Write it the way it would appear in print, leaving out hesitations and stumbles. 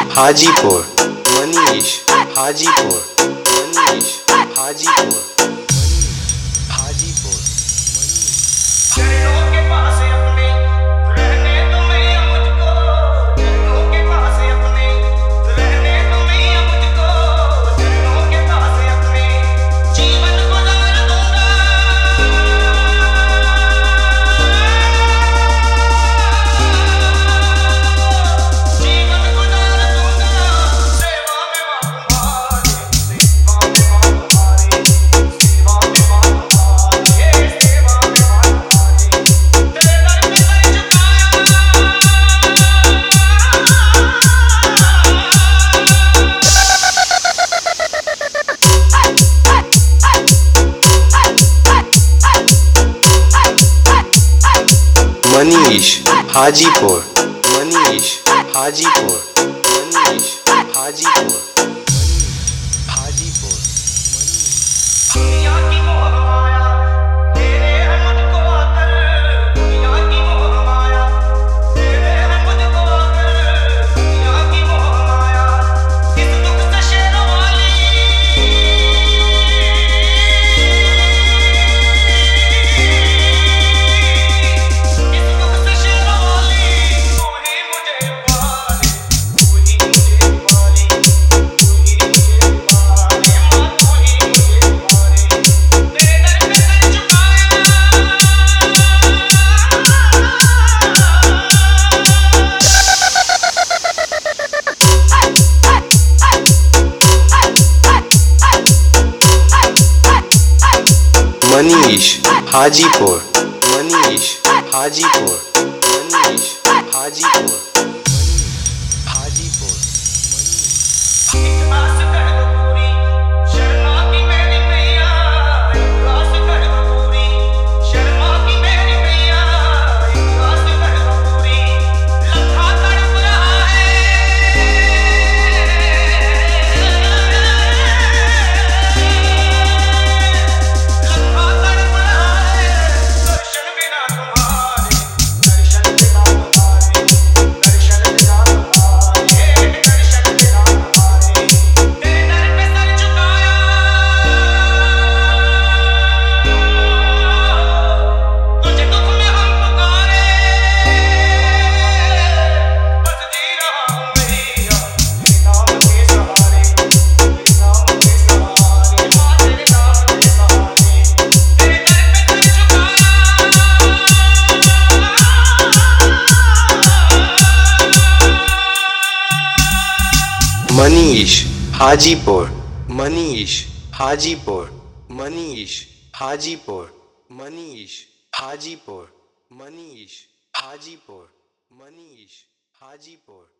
हाजीपुर मनीष हाजीपुर मनीष हाजीपुर हाजीपुर चरणों के पास अपने रहने दो मैया मुझको, चरणों के पास अपने रहने दो मैया मुझको, चरणों के पास अपने जीवन गुजार दूंगा, जीवन गुजार दूंगा। सेवा में मां तुम्हारी, सेवा में मां तुम्हारी, सेवा में मां तुम्हारी, सेवा में मां तुम्हारी, तेरे दर पे सर झुकाया। मनीष हाजीपुर मनीष हाजीपुर मनीष हाजीपुर हाजीपुर दुनिया की मोह माया तेरे है मुझको आकर, दुनिया की मोह माया तेरे है मुझको आकर, दुनिया की मोह माया इस दुख से शेरों वाली, इस दुख से शेरों वाली, तू ही मुझे पाले, तू ही मुझे पाले, तू ही मुझे पाले, मां तू ही मुझे पाले, तेरे दर पे सर झुकाया। मनीष हाजीपुर मनीष हाजीपुर मनीष हाजीपुर हाजीपुर एक आस कर दो पूरी शर्मा की मेरी मैया, एक आस कर दो पूरी शर्मा की मेरी मैया, एक आस कर दो पूरी, लखा तड़प रहा है, लखा तड़प रहा है, दर्शन बिना तुम्हारे, दर्शन बिना तुम्हारे, दर्शन बिना तुम्हारे, दर्शन बिना तुम्हारे, तेरे दर पे सर झुकाया। तुझे दुख में हम पुकारे, बस जी रहा हूँ मैया तेरे नाम के सहारे, तेरे नाम के सहारे, माँ तेरे नाम के सहारे, तेरे दर पे सर झुकाया। मनीष हाजीपुर मनीष हाजीपुर मनीष हाजीपुर मनीष हाजीपुर मनीष हाजीपुर मनीष हाजीपुर